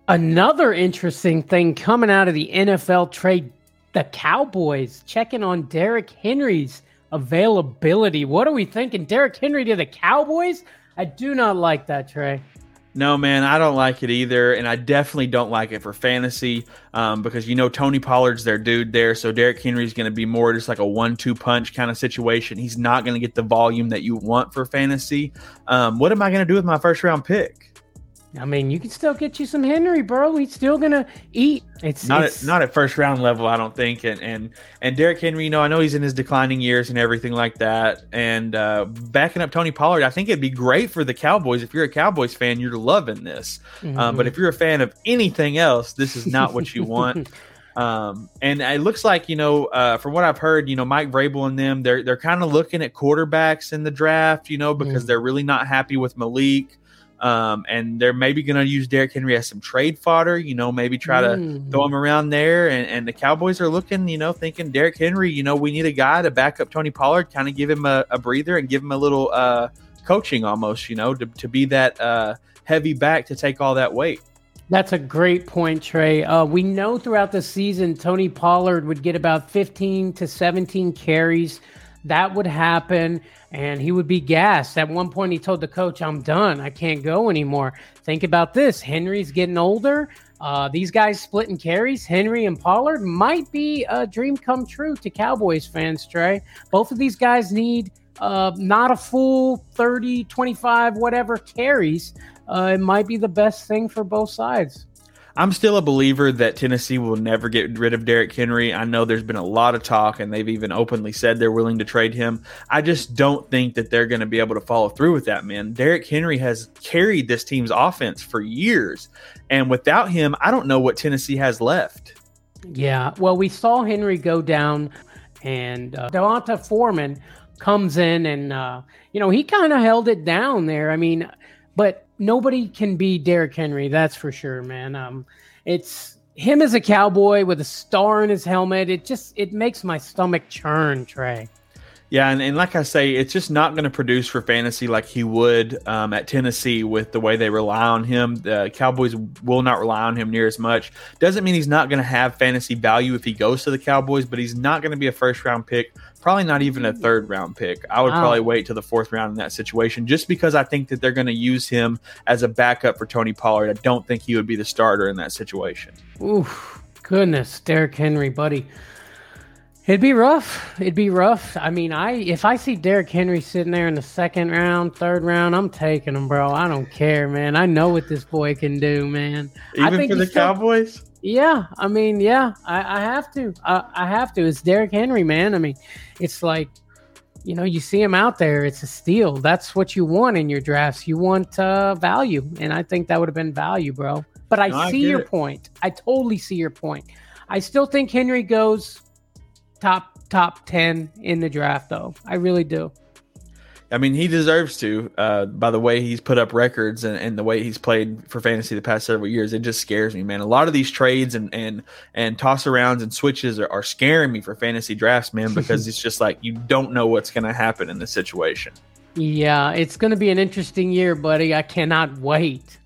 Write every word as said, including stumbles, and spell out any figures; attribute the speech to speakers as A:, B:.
A: Another interesting thing coming out of the N F L trade, the Cowboys checking on Derrick Henry's availability. What are we thinking? Derrick Henry to the Cowboys? I do not like that, Trey.
B: No, man, I don't like it either, and I definitely don't like it for fantasy um, because, you know, Tony Pollard's their dude there, so Derrick Henry's going to be more just like a one two punch kind of situation. He's not going to get the volume that you want for fantasy. Um, what am I going to do with my first-round pick?
A: I mean, you can still get you some Henry, bro. He's still gonna eat. It's
B: not
A: it's,
B: at, not at first round level, I don't think. And and and Derrick Henry, you know, I know he's in his declining years and everything like that. And uh, backing up Tony Pollard, I think it'd be great for the Cowboys. If you're a Cowboys fan, you're loving this. Mm-hmm. Um, but if you're a fan of anything else, this is not what you want. Um, and it looks like, you know, uh, from what I've heard, you know, Mike Vrabel and them, they're they're kind of looking at quarterbacks in the draft, you know, because mm. they're really not happy with Malik. Um, and they're maybe going to use Derrick Henry as some trade fodder, you know, maybe try to mm. throw him around there. And, and the Cowboys are looking, you know, thinking Derrick Henry, you know, we need a guy to back up Tony Pollard, kind of give him a, a breather and give him a little uh, coaching almost, you know, to, to be that uh, heavy back to take all that weight.
A: That's a great point, Trey. Uh, we know throughout the season, Tony Pollard would get about fifteen to seventeen carries. That would happen, and he would be gassed. At one point, he told the coach, I'm done. I can't go anymore. Think about this. Henry's getting older. Uh, these guys splitting carries, Henry and Pollard, might be a dream come true to Cowboys fans, Trey. Both of these guys need uh, not a full thirty, twenty-five, whatever carries. Uh, it might be the best thing for both sides.
B: I'm still a believer that Tennessee will never get rid of Derrick Henry. I know there's been a lot of talk, and they've even openly said they're willing to trade him. I just don't think that they're going to be able to follow through with that, man. Derrick Henry has carried this team's offense for years, and without him, I don't know what Tennessee has left.
A: Yeah, well, we saw Henry go down, and uh, Devonta Foreman comes in, and, uh, you know, he kind of held it down there. I mean, but nobody can be Derrick Henry, that's for sure, man. Um, it's him as a Cowboy with a star in his helmet. It just it makes my stomach churn, Trey.
B: Yeah, and, and like I say, it's just not going to produce for fantasy like he would um, at Tennessee with the way they rely on him. The Cowboys will not rely on him near as much. Doesn't mean he's not going to have fantasy value if he goes to the Cowboys, but he's not going to be a first-round pick, probably not even a third-round pick. I would wow. probably wait to the fourth round in that situation just because I think that they're going to use him as a backup for Tony Pollard. I don't think he would be the starter in that situation.
A: Oof, goodness, Derrick Henry, buddy. It'd be rough. It'd be rough. I mean, I if I see Derrick Henry sitting there in the second round, third round, I'm taking him, bro. I don't care, man. I know what this boy can do, man.
B: Even
A: I think
B: for the
A: still,
B: Cowboys?
A: Yeah. I mean, yeah, I, I have to. I, I have to. It's Derrick Henry, man. I mean, it's like, you know, you see him out there. It's a steal. That's what you want in your drafts. You want uh, value, and I think that would have been value, bro. But I no, see I your it. point. I totally see your point. I still think Henry goes top top ten in the draft, though. I really do.
B: I mean, he deserves to, uh, by the way he's put up records and, and the way he's played for fantasy the past several years. It just scares me, man. A lot of these trades and and, and toss-arounds and switches are, are scaring me for fantasy drafts, man, because it's just like you don't know what's going to happen in this situation.
A: Yeah, it's going to be an interesting year, buddy. I cannot wait.